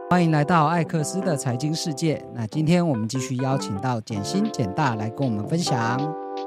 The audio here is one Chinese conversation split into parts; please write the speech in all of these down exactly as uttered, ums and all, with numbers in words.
欢迎来到艾克斯的财经世界。那今天我们继续邀请到简新简大来跟我们分享。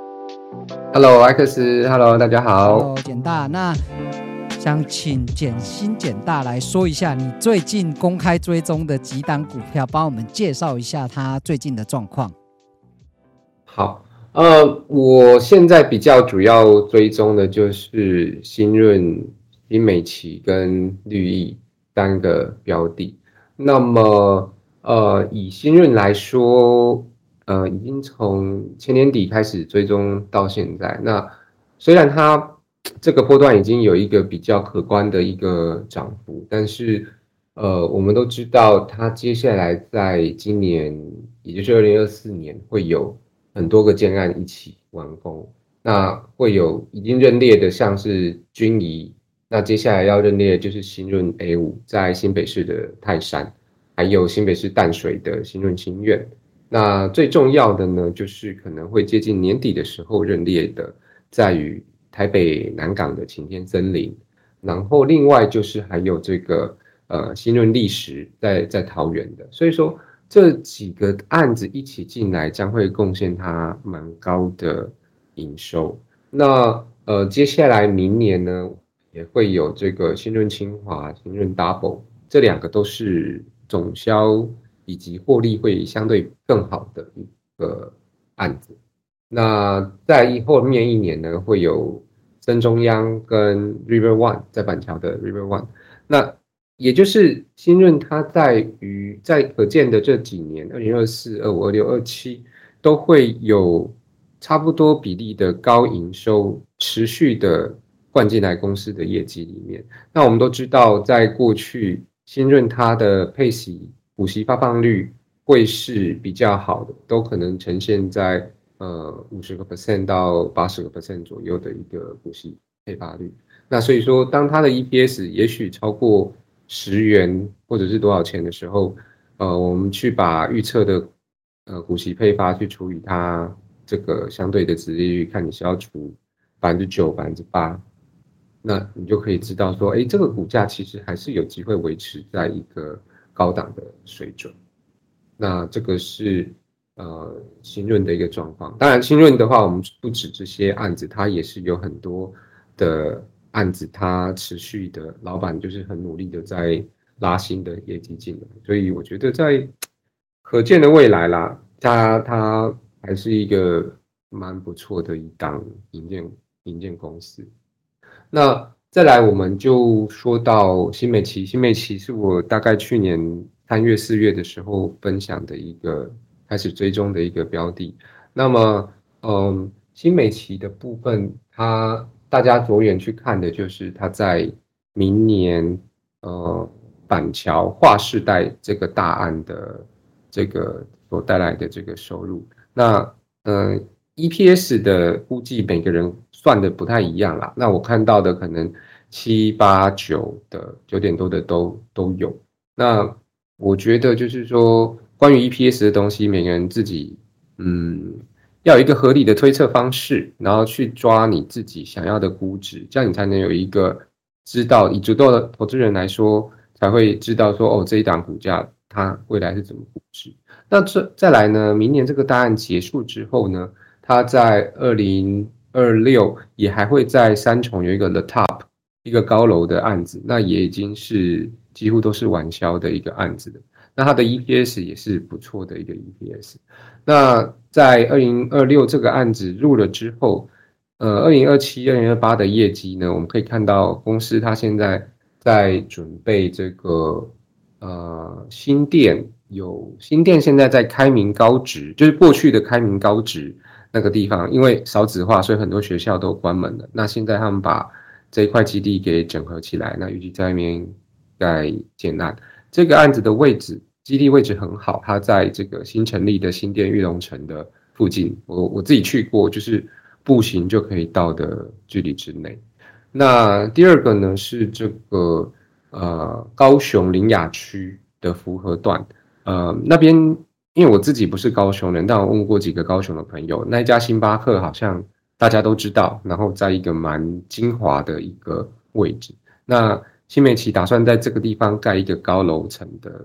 Hello， 艾克斯 ，Hello， 大家好。 Hello， 简大。那想请简新简大来说一下你最近公开追踪的几档股票，帮我们介绍一下它最近的状况。 好，呃，我现在比较主要追踪的就是新润、新美齐跟绿意三个标的。那么，呃，以新润来说，呃，已经从前年底开始追踪到现在。那虽然它这个波段已经有一个比较可观的一个涨幅，但是，呃，我们都知道它接下来在今年，也就是二零二四年会有很多个建案一起完工。那会有已经认列的，像是君怡。那接下来要认列的就是新润 A 五，在新北市的泰山，还有新北市淡水的新润新苑。那最重要的呢，就是可能会接近年底的时候认列的，在于台北南港的晴天森林。然后另外就是还有这个呃新润砾石在在桃园的，所以说这几个案子一起进来，将会贡献它蛮高的营收。那呃接下来明年呢？也会有这个新润清华、新润 Double， 这两个都是总销以及获利会相对更好的一个案子。那在后面一年呢，会有深中央跟 River One 在板桥的 River One。那也就是新润它在于在可见的这几年，二零二四、二五、二六、二七都会有差不多比例的高营收持续的灌进来公司的业绩里面。那我们都知道，在过去新润它的配息股息发放率会是比较好的，都可能呈现在呃 百分之五十 到 百分之八十 左右的一个股息配发率。那所以说，当它的 E P S 也许超过十元或者是多少钱的时候，呃，我们去把预测的呃股息配发去除以它这个相对的殖利率，看你是要除百分之九、百分之八。那你就可以知道说，哎，这个股价其实还是有机会维持在一个高档的水准。那这个是呃新润的一个状况。当然，新润的话，我们不止这些案子，它也是有很多的案子，它持续的老板就是很努力的在拉新的业绩进来。所以我觉得在可见的未来啦，它它还是一个蛮不错的一档营建营建公司。那再来，我们就说到新美齐。新美齐是我大概去年三月、四月的时候分享的一个开始追踪的一个标的。那么，嗯，新美齐的部分，它大家着眼去看的就是它在明年呃板桥划世代这个大案的这个所带来的这个收入。那呃 E P S 的估计每个人算的不太一样啦，那我看到的可能七八九的九点多的都都有。那我觉得就是说，关于 E P S 的东西，每个人自己嗯要有一个合理的推测方式，然后去抓你自己想要的估值，这样你才能有一个知道，以主动的投资人来说，才会知道说哦这一档股价它未来是怎么估值。那这再来呢，明年这个大案结束之后呢？它在二零二六也还会在三重有一个 The Top 一个高楼的案子，那也已经是几乎都是完销的一个案子的。那它的 E P S 也是不错的一个 E P S。那在二零二六这个案子入了之后，呃，二零二七、二零二八的业绩呢，我们可以看到公司它现在在准备这个呃新店，有新店现在在开明高职，就是过去的开明高职。那个地方因为少子化，所以很多学校都关门了。那现在他们把这一块基地给整合起来，那预计在那边盖建案。这个案子的位置，基地位置很好，它在这个新成立的新店玉龙城的附近，我我自己去过，就是步行就可以到的距离之内。那第二个呢是这个呃高雄苓雅区的福和段，呃那边。因为我自己不是高雄人，但我问过几个高雄的朋友，那一家星巴克好像大家都知道，然后在一个蛮精华的一个位置。那新美齐打算在这个地方盖一个高楼层的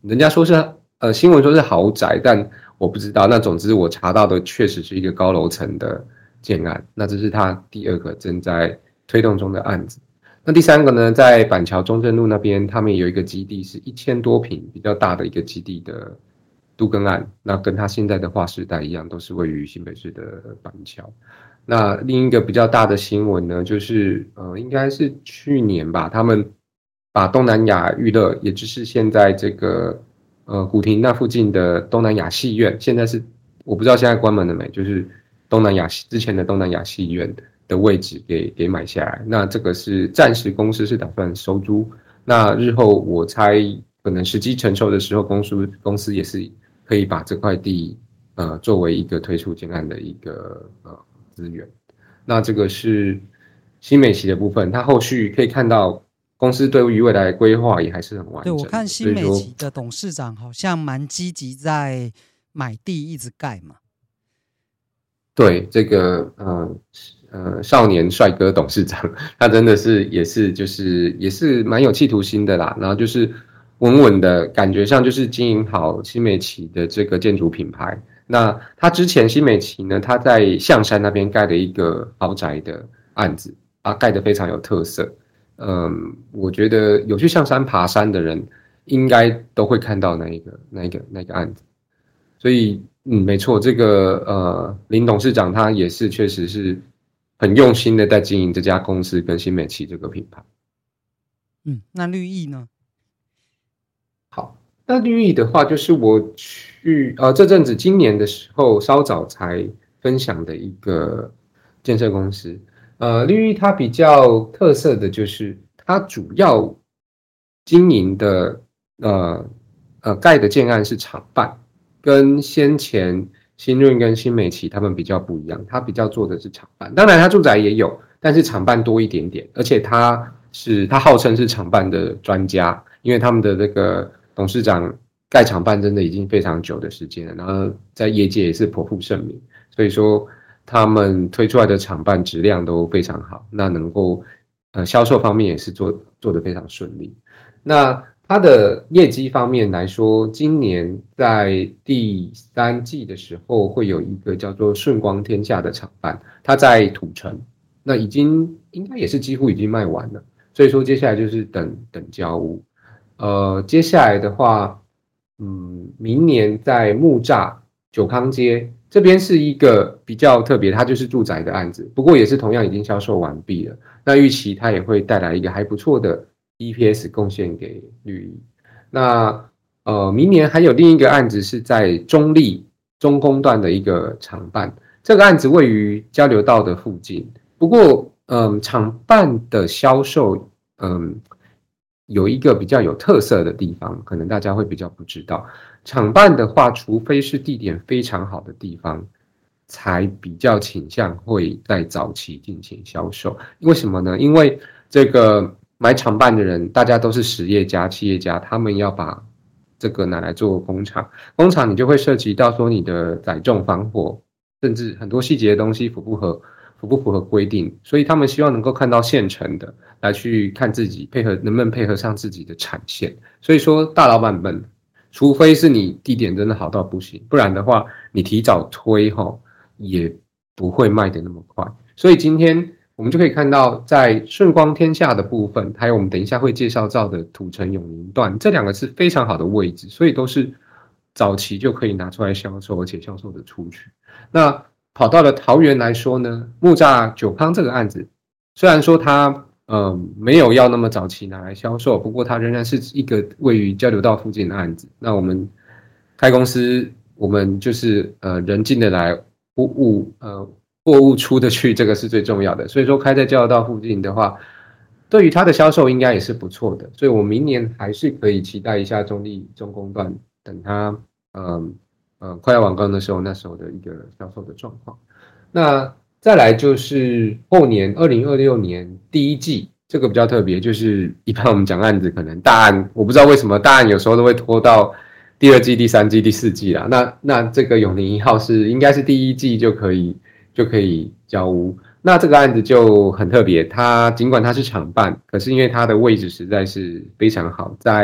人家说是呃新闻说是豪宅，但我不知道。那总之我查到的确实是一个高楼层的建案，那这是他第二个正在推动中的案子。那第三个呢，在板桥中正路那边，他们有一个基地是一千多坪比较大的一个基地的都更案，那跟他现在的划时代一样，都是位于新北市的板桥。那另一个比较大的新闻呢，就是呃，应该是去年吧，他们把东南亚娱乐，也就是现在这个呃古亭那附近的东南亚戏院，现在是我不知道现在关门了没，就是东南亚之前的东南亚戏院的位置给给买下来。那这个是暂时公司是打算收租，那日后我猜可能时机成熟的时候，公司公司也是可以把这块地呃作为一个推出建案的一个呃资源。那这个是新美齐的部分，它后续可以看到公司对于未来的规划也还是很完整的。 对，我看新美齐的董事长好像蛮积极在买地一直盖嘛。 对，这个呃呃少年帅哥董事长，他真的是也是就是也是蛮有企图心的啦，然后就是稳稳的感觉上就是经营好新美齐的这个建筑品牌。那他之前新美齐呢，他在象山那边盖了一个豪宅的案子啊，盖得非常有特色。嗯，我觉得有去象山爬山的人，应该都会看到那一个那一个那个案子。所以，嗯，没错，这个呃林董事长他也是确实是很用心的在经营这家公司跟新美齐这个品牌。 嗯，那绿意呢？ 好。那绿意的话，就是我去呃这阵子今年的时候稍早才分享的一个建设公司。呃，绿意它比较特色的就是它主要经营的呃呃盖的建案是厂办，跟先前新润跟新美齐他们比较不一样，它比较做的是厂办。当然它住宅也有，但是厂办多一点点，而且它是它号称是厂办的专家，因为他们的这个董事长盖厂办真的已经非常久的时间了，然后在业界也是颇负盛名，所以说他们推出来的厂办质量都非常好，那能够呃销售方面也是做做得非常顺利。那它的业绩方面来说，今年在第三季的时候会有一个叫做顺光天下的厂办，它在土城，那已经应该也是几乎已经卖完了，所以说接下来就是等等交屋。呃，接下来的话，嗯，明年在木栅九康街这边是一个比较特别，它就是住宅的案子，不过也是同样已经销售完毕了。那预期它也会带来一个还不错的 E P S 贡献给绿意。那呃，明年还有另一个案子是在中立中工段的一个厂办，这个案子位于交流道的附近，不过嗯，厂办的销售嗯。有一个比较有特色的地方，可能大家会比较不知道。厂办的话，除非是地点非常好的地方，才比较倾向会在早期进行销售。为什么呢？因为这个买厂办的人，大家都是实业家、企业家，他们要把这个拿来做工厂。工厂你就会涉及到说你的载重、防火，甚至很多细节的东西符不符合。符不符合规定，所以他们希望能够看到现成的，来去看自己配合能不能配合上自己的产线。所以说，大老板们，除非是你地点真的好到不行，不然的话，你提早推齁，也不会卖得那么快。所以今天我们就可以看到，在顺光天下的部分，还有我们等一下会介绍到的土城永宁段，这两个是非常好的位置，所以都是早期就可以拿出来销售，而且销售的出去。那跑到了桃园来说呢，木栅九康这个案子，虽然说它呃没有要那么早期拿来销售，不过它仍然是一个位于交流道附近的案子。那我们开公司，我们就是呃人进得来，物物呃货物出得去，这个是最重要的。所以说开在交流道附近的话，对于它的销售应该也是不错的。所以我明年还是可以期待一下中立中工段，等它嗯。呃呃，快要完工的时候，那时候的一个销售的状况。那再来就是后年二零二六年第一季，这个比较特别，就是一般我们讲案子，可能大案，我不知道为什么大案有时候都会拖到第二季、第三季、第四季啦。那那这个永宁一号是应该是第一季就可以就可以交屋。那这个案子就很特别，它尽管它是厂办，可是因为它的位置实在是非常好，在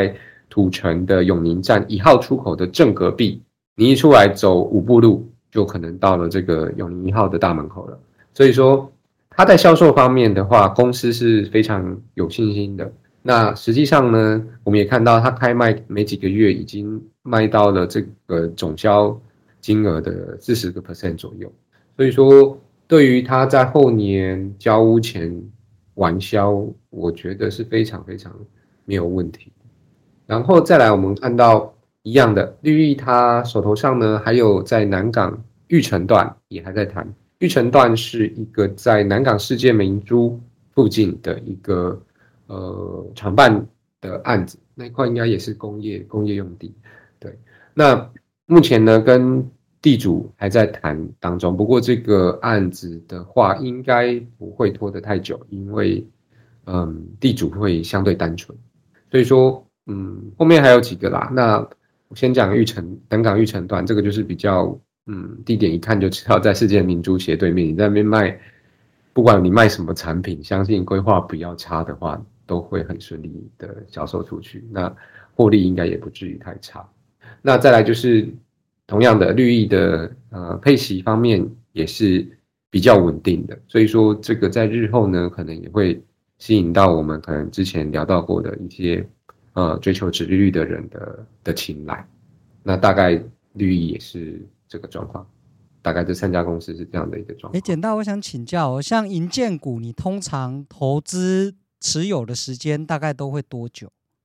土城的永宁站一号出口的正隔壁，你一出来走五步路，就可能到了这个永宁一号的大门口了。所以说，它在销售方面的话，公司是非常有信心的。那实际上呢，我们也看到它开卖没几个月，已经卖到了这个总销金额的 百分之四十 左右。所以说，对于它在后年交屋前完销，我觉得是非常非常没有问题。然后再来，我们看到一样的绿意，它手头上呢还有在南港玉成段也还在谈。玉成段是一个在南港世界明珠附近的一个呃厂办的案子，那一块应该也是工业工业用地。对，那目前呢跟地主还在谈当中，不过这个案子的话，应该不会拖得太久，因为嗯地主会相对单纯，所以说嗯后面还有几个啦。那我先讲玉成南港玉成段，这个就是比较嗯地点一看就知道在世界明珠斜对面，你在那边卖，不管你卖什么产品，相信规划不要差的话，都会很顺利的销售出去，那获利应该也不至于太差。那再来就是同样的绿意的呃配息方面也是比较稳定的，所以说这个在日后呢可能也会吸引到我们可能之前聊到过的一些呃追求殖利率的人的的青睐。那大概绿意也是这个状况，大概这三家公司是这样的一个状况。 哎，简大，我想请教哦，像营建股，你通常投资持有的时间大概都会多久？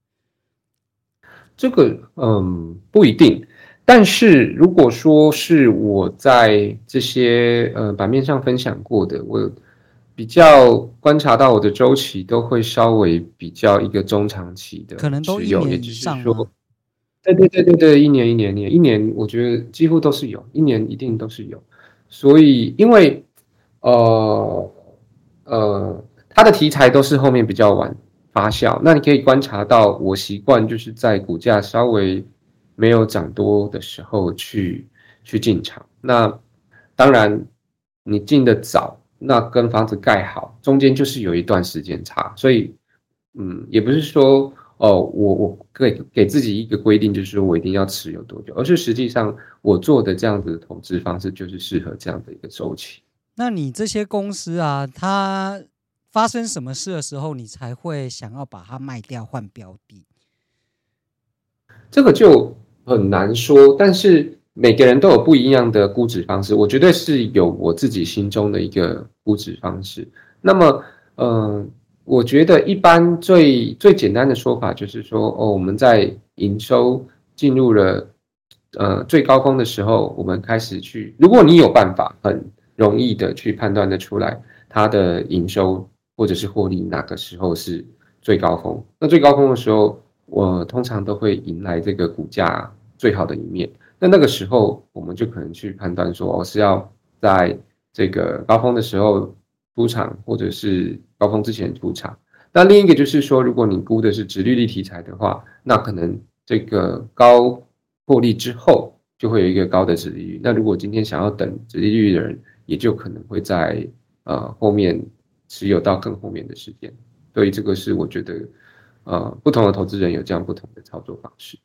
这个嗯不一定，但是如果说是我在这些呃版面上分享过的，我比较观察到我的周期都会稍微比较一个中长期的可能都一持有，也年以就是上吗？ 说，对对对对对，一年一年一年一年，我觉得几乎都是有，一年一定都是有。所以因为呃呃，它的题材都是后面比较晚发酵，那你可以观察到，我习惯就是在股价稍微没有涨多的时候去去进场。那当然，你进的早，那跟房子盖好，中间就是有一段时间差，所以嗯，也不是说哦，我我给给自己一个规定，就是说我一定要持有多久，而是实际上我做的这样子的投资方式，就是适合这样的一个周期。 那你这些公司啊，它发生什么事的时候，你才会想要把它卖掉换标的？ 这个就很难说，但是每个人都有不一样的估值方式，我绝对是有我自己心中的一个估值方式。那么，嗯、呃，我觉得一般最最简单的说法就是说，哦，我们在营收进入了呃最高峰的时候，我们开始去，如果你有办法很容易的去判断得出来它的营收或者是获利哪个时候是最高峰，那最高峰的时候，我通常都会迎来这个股价最好的一面。那那个时候，我们就可能去判断说，我、哦、是要在这个高峰的时候出场，或者是高峰之前出场。那另一个就是说，如果你估的是殖利率题材的话，那可能这个高获利之后就会有一个高的殖利率。那如果今天想要等殖利率的人，也就可能会在呃后面持有到更后面的时间。所以这个是我觉得呃不同的投资人有这样不同的操作方式。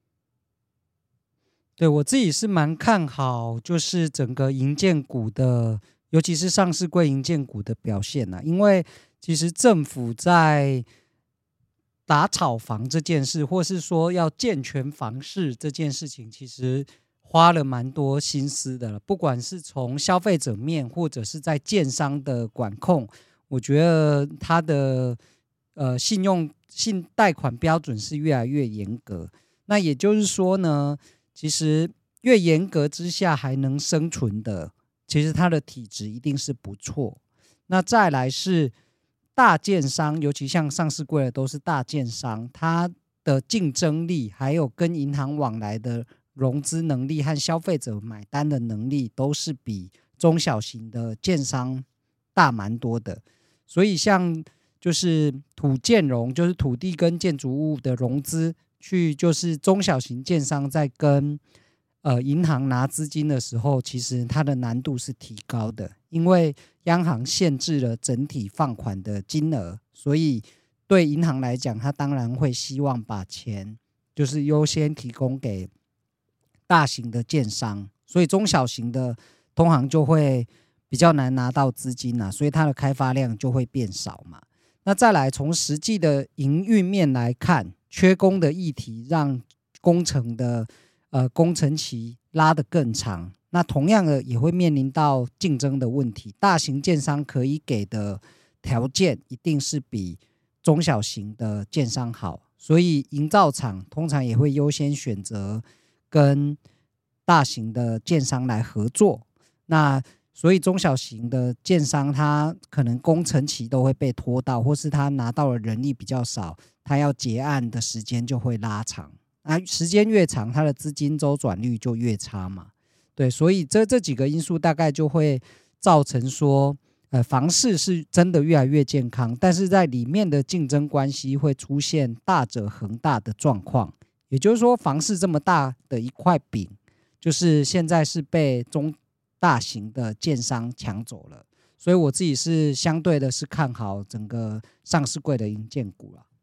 对，我自己是蛮看好，就是整个营建股的，尤其是上市柜营建股的表现呐、啊。因为其实政府在打炒房这件事，或是说要健全房市这件事情，其实花了蛮多心思的了。不管是从消费者面，或者是在建商的管控，我觉得它的呃信用信贷款标准是越来越严格。那也就是说呢，其实越严格之下还能生存的，其实它的体质一定是不错。那再来是大建商，尤其像上市柜的都是大建商，它的竞争力还有跟银行往来的融资能力和消费者买单的能力都是比中小型的建商大蛮多的。所以像就是土建融，就是土地跟建筑物的融资，去就是中小型建商在跟呃银行拿资金的时候，其实它的难度是提高的，因为央行限制了整体放款的金额，所以对银行来讲，它当然会希望把钱就是优先提供给大型的建商，所以中小型的通常就会比较难拿到资金啊，所以它的开发量就会变少嘛。那再来从实际的营运面来看，缺工的议题让工程的呃工程期拉得更长，那同样的也会面临到竞争的问题，大型建商可以给的条件一定是比中小型的建商好，所以营造厂通常也会优先选择跟大型的建商来合作。那所以中小型的建商他可能工程期都会被拖到，或是他拿到的人力比较少，他要结案的时间就会拉长，那时间越长他的资金周转率就越差嘛。对，所以这这几个因素大概就会造成说呃，房市是真的越来越健康，但是在里面的竞争关系会出现大者恒大的状况，也就是说房市这么大的一块饼，就是现在是被中大型的建商抢走了，所以我自己是相对的是看好整个上市柜的营建股了。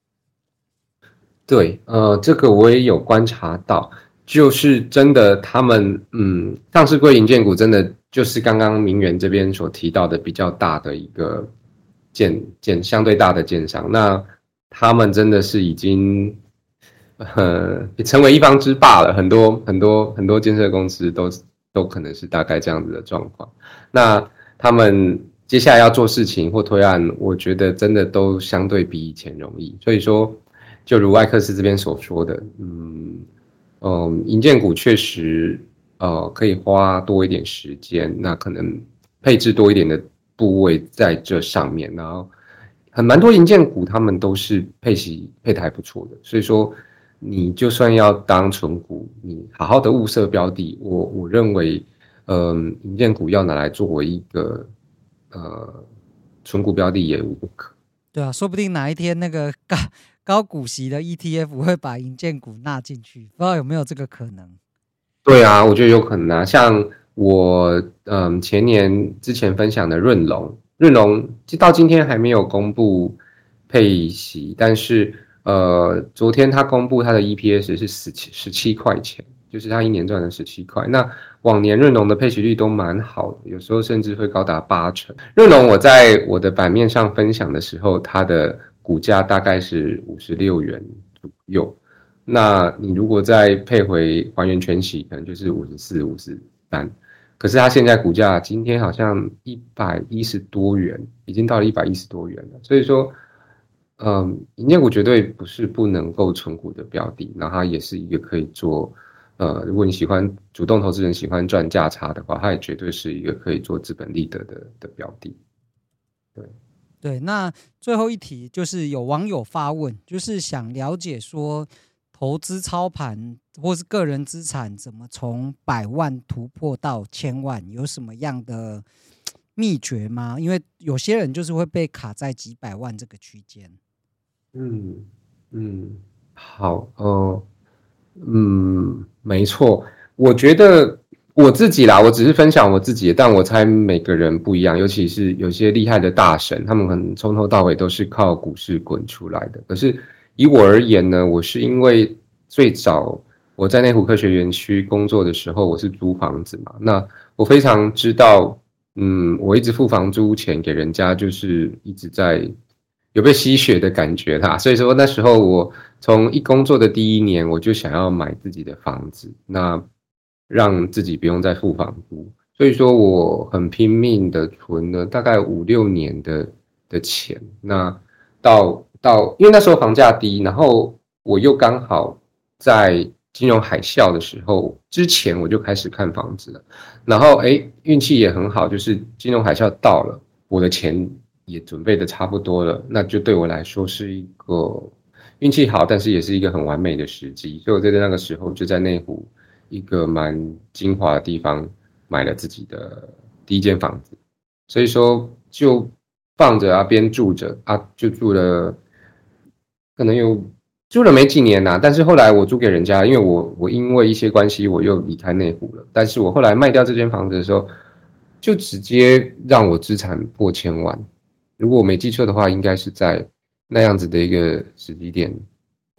对，呃，这个我也有观察到，就是真的他们，嗯，上市柜营建股真的就是刚刚明远这边所提到的比较大的一个建建相对大的建商，那他们真的是已经呃成为一方之霸了，很多很多很多建设公司都都可能是大概这样子的状况。那他们接下来要做事情或推案，我觉得真的都相对比以前容易。所以说，就如艾克斯这边所说的，嗯嗯，营建股确实呃可以花多一点时间，那可能配置多一点的部位在这上面，然后很蛮多营建股他们都是配息配得还不错的，所以说。你就算要当纯股，你好好的物色标的，我我认为，嗯，营建股要拿来作为一个呃纯股标的也无不可。 对啊，说不定哪一天那个高高股息的 E T F 会把营建股纳进去，不知道有没有这个可能？ 对啊，我觉得有可能啊。像我嗯前年之前分享的润隆，润隆到今天还没有公布配息，但是。呃，昨天他公布他的 E P S 是十七十七块钱，就是他一年赚了十七块。那往年润隆的配息率都蛮好的，有时候甚至会高达八成。润隆我在我的版面上分享的时候，它的股价大概是五十六元左右。那你如果再配回还原全息，可能就是五十四、五十三。可是它现在股价今天好像一百一十多元，已经到了一百一十多元了。所以说。嗯，营建股绝对不是不能够存股的标的，那它也是一个可以做，呃，如果你喜欢主动投资人喜欢赚价差的话，它也绝对是一个可以做资本利得的的标的。对对，那最后一题就是有网友发问，就是想了解说，投资操盘或是个人资产怎么从百万突破到千万，有什么样的秘诀吗？因为有些人就是会被卡在几百万这个区间。 嗯嗯，好，哦，嗯，没错，我觉得我自己啦，我只是分享我自己，但我猜每个人不一样，尤其是有些厉害的大神，他们可能从头到尾都是靠股市滚出来的。可是以我而言呢，我是因为最早我在内湖科学园区工作的时候，我是租房子嘛，那我非常知道，嗯，我一直付房租钱给人家，就是一直在。有被吸血的感觉啦，所以说那时候我从一工作的第一年，我就想要买自己的房子，那让自己不用再付房租，所以说我很拼命的存了大概五六年的的钱，那到到因为那时候房价低，然后我又刚好在金融海啸的时候之前我就开始看房子了，然后哎运气也很好，就是金融海啸到了，我的钱。也准备的差不多了，那就对我来说是一个运气好，但是也是一个很完美的时机。所以我在那个时候就在内湖一个蛮精华的地方买了自己的第一间房子，所以说就放着啊，边住着啊，就住了，可能有住了没几年呐、啊。但是后来我租给人家，因为我我因为一些关系我又离开内湖了，但是我后来卖掉这间房子的时候，就直接让我资产破千万。如果我没记错的话，应该是在那样子的一个时机点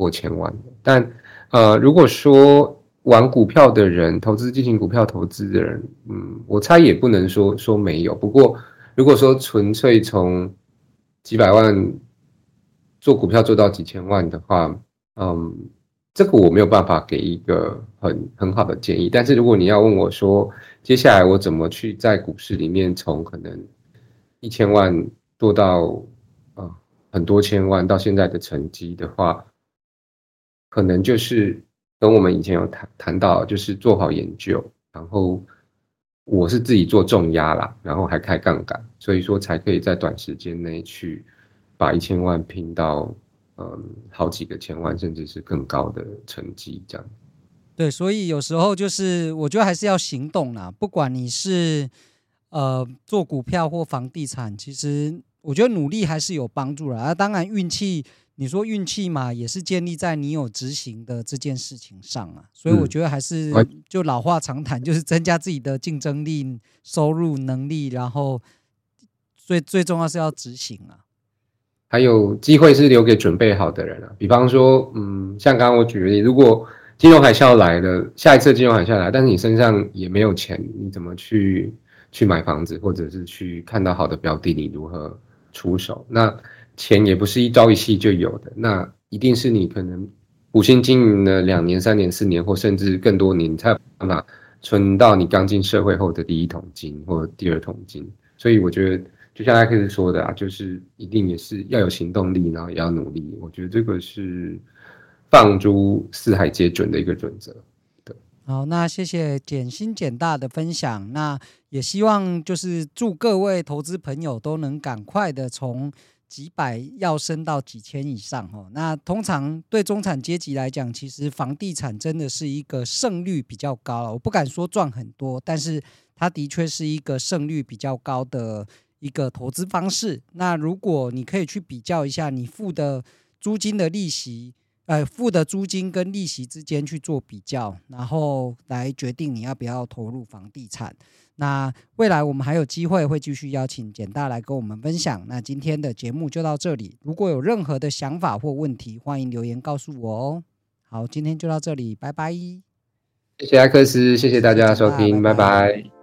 过千万的。但呃，如果说玩股票的人，投资进行股票投资的人，嗯，我猜也不能说说没有。不过，如果说纯粹从几百万做股票做到几千万的话，嗯，这个我没有办法给一个很很好的建议。但是如果你要问我说，接下来我怎么去在股市里面从可能一千万做到呃很多千万到现在的成绩的话，可能就是跟我们以前有谈谈到，就是做好研究，然后我是自己做重压啦，然后还开杠杆，所以说才可以在短时间内去把一千万拼到嗯好几个千万，甚至是更高的成绩这样。 对，所以有时候就是我觉得还是要行动啦，不管你是呃做股票或房地产，其实我觉得努力还是有帮助啦。啊，当然运气，你说运气嘛，也是建立在你有执行的这件事情上啊。所以我觉得还是嗯， 就老话常谈，就是增加自己的竞争力、收入能力，然后最最重要是要执行啊。 还有机会是留给准备好的人啊，比方说，嗯，像刚刚我举的例，如果金融海啸来了，下一次金融海啸来，但是你身上也没有钱，你怎么去去买房子，或者是去看到好的标的，你如何出手？那钱也不是一朝一夕就有的，那一定是你可能苦心经营了两年、三年、四年，或甚至更多年，你才有办法存到你刚进社会后的第一桶金或第二桶金。所以我觉得。就像艾克斯说的啊，就是一定也是要有行动力，然后也要努力。我觉得这个是放诸四海皆准的一个准则。对， 好，那谢谢简新简大的分享。那也希望就是祝各位投资朋友都能赶快的从几百要升到几千以上哦。那通常对中产阶级来讲，其实房地产真的是一个胜率比较高了。我不敢说赚很多，但是它的确是一个胜率比较高的一个投资方式。那如果你可以去比较一下你付的租金的利息，呃，付的租金跟利息之间去做比较，然后来决定你要不要投入房地产。那未来我们还有机会会继续邀请简大来跟我们分享。那今天的节目就到这里，如果有任何的想法或问题，欢迎留言告诉我哦。好，今天就到这里，拜拜。 谢谢艾克斯，谢谢大谢谢家简大，拜收听，拜拜。 拜。